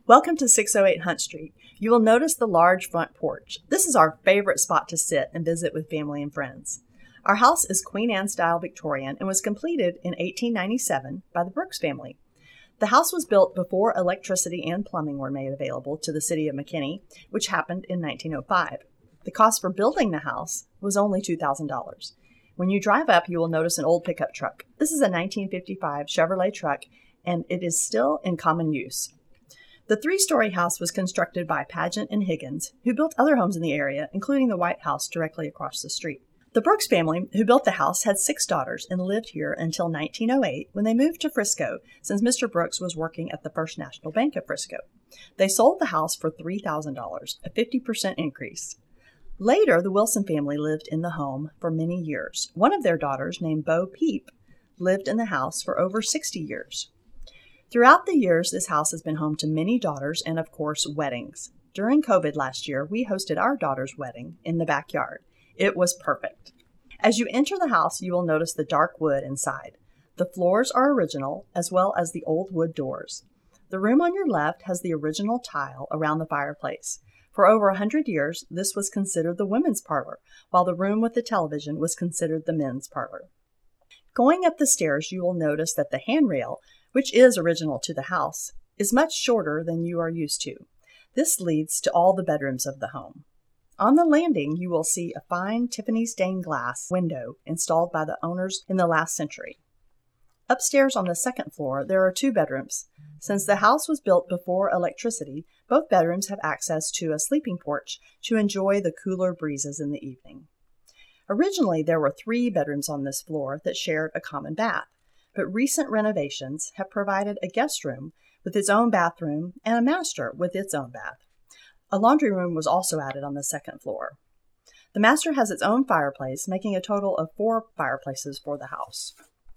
Welcome to 608 Hunt Street. You will notice the large front porch. This is our favorite spot to sit and visit with family and friends. Our house is Queen Anne style Victorian and was completed in 1897 by the Brooks family. The house was built before electricity and plumbing were made available to the city of McKinney, which happened in 1905. The cost for building the house was only $2,000. When you drive up, you will notice an old pickup truck. This is a 1955 Chevrolet truck, and it is still in common use. The three-story house was constructed by Pageant and Higgins, who built other homes in the area, including the White House directly across the street. The Brooks family, who built the house, had 6 daughters and lived here until 1908 when they moved to Frisco, since Mr. Brooks was working at the First National Bank of Frisco. They sold the house for $3,000, a 50% increase. Later, the Wilson family lived in the home for many years. One of their daughters, named Bo Peep, lived in the house for over 60 years. Throughout the years, this house has been home to many daughters and, of course, weddings. During COVID last year, we hosted our daughter's wedding in the backyard. It was perfect. As you enter the house, you will notice the dark wood inside. The floors are original, as well as the old wood doors. The room on your left has the original tile around the fireplace. For over 100 years, this was considered the women's parlor, while the room with the television was considered the men's parlor. Going up the stairs, you will notice that the handrail, which is original to the house, is much shorter than you are used to. This leads to all the bedrooms of the home. On the landing, you will see a fine Tiffany stained glass window installed by the owners in the last century. Upstairs on the second floor, there are 2 bedrooms. Since the house was built before electricity, both bedrooms have access to a sleeping porch to enjoy the cooler breezes in the evening. Originally, there were 3 bedrooms on this floor that shared a common bath, but recent renovations have provided a guest room with its own bathroom and a master with its own bath. A laundry room was also added on the second floor. The master has its own fireplace, making a total of 4 fireplaces for the house.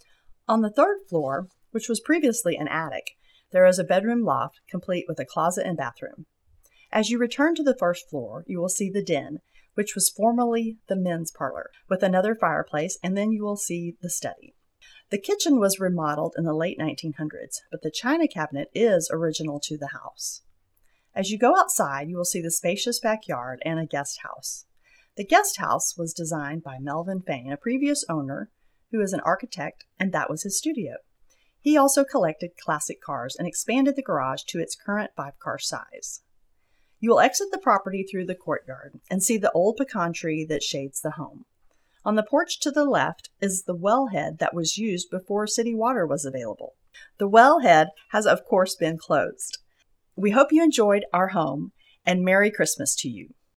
On the third floor, which was previously an attic, there is a bedroom loft complete with a closet and bathroom. As you return to the first floor, you will see the den, which was formerly the men's parlor, with another fireplace, and then you will see the study. The kitchen was remodeled in the late 1900s, but the china cabinet is original to the house. As you go outside, you will see the spacious backyard and a guest house. The guest house was designed by Melvin Fain, a previous owner who is an architect, and that was his studio. He also collected classic cars and expanded the garage to its current 5-car size. You will exit the property through the courtyard and see the old pecan tree that shades the home. On the porch to the left is the wellhead that was used before city water was available. The wellhead has, of course, been closed. We hope you enjoyed our home, and Merry Christmas to you.